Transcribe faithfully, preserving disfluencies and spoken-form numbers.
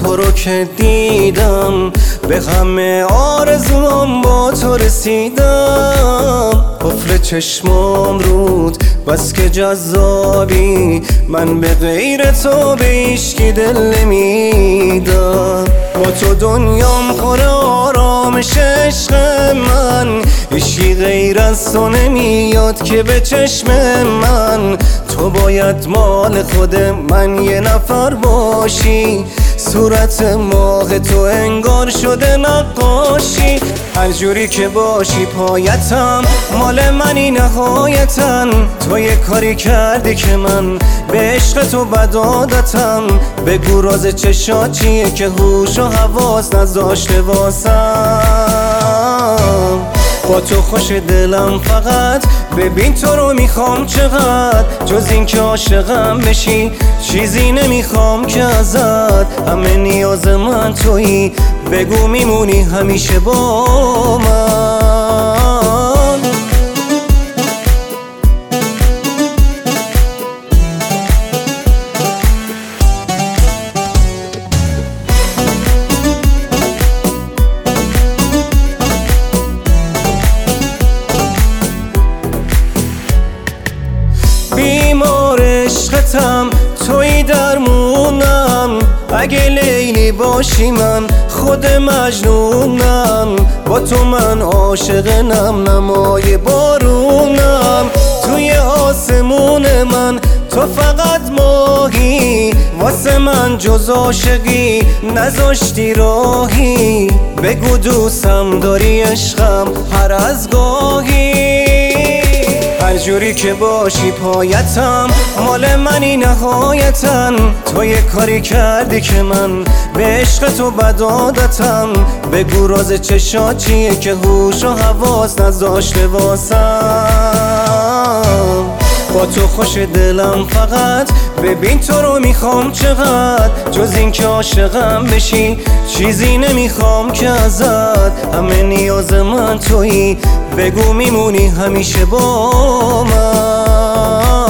تو رو که دیدم، به همه آرزوام با تو رسیدم. قفل چشمام رود بس که جذابی، من به غیر تو به هیچکی دل نمیدم. با تو دنیام پر آرامش عشق من، هیچی غیر از تو نمیاد که به چشم من. تو باید مال خود من یه نفر باشی، صورت ماه تو انگار شده نقاشی. هر جوری که باشی پایتم، مال منی نهایتن. تو یه کاری کردی که من به عشق تو بد عادتم. بگو راز چشات چیه که هوش و حواس نذاشته واسم. با تو خوش دلم فقط، ببین تو رو میخوام چقدر. جز این که عاشقم بشی چیزی نمیخوام که ازت. همه نیاز من تویی، بگو میمونی همیشه با من. بیمار عشقتم، توی درمونم. اگه لیلی باشی من خود مجنونم. با تو من عاشق نم نمای بارونم. توی آسمون من تو فقط ماهی، واسه من جز عاشقی نذاشتی راهی. بگو دوستم داری عشقم هر از گاهی. هر جوری که باشی پایتم، مال منی نهایتن. تو یه کاری کردی که من به عشق تو بد عادتم. بگو راز چشات چیه که هوش و حواس نذاشته واسم. با تو خوش دلم فقط، ببین تو رو میخوام چقدر. جز این که عاشقم بشی چیزی نمیخوام که ازت. همه نیاز من تویی، بگو میمونی همیشه با من.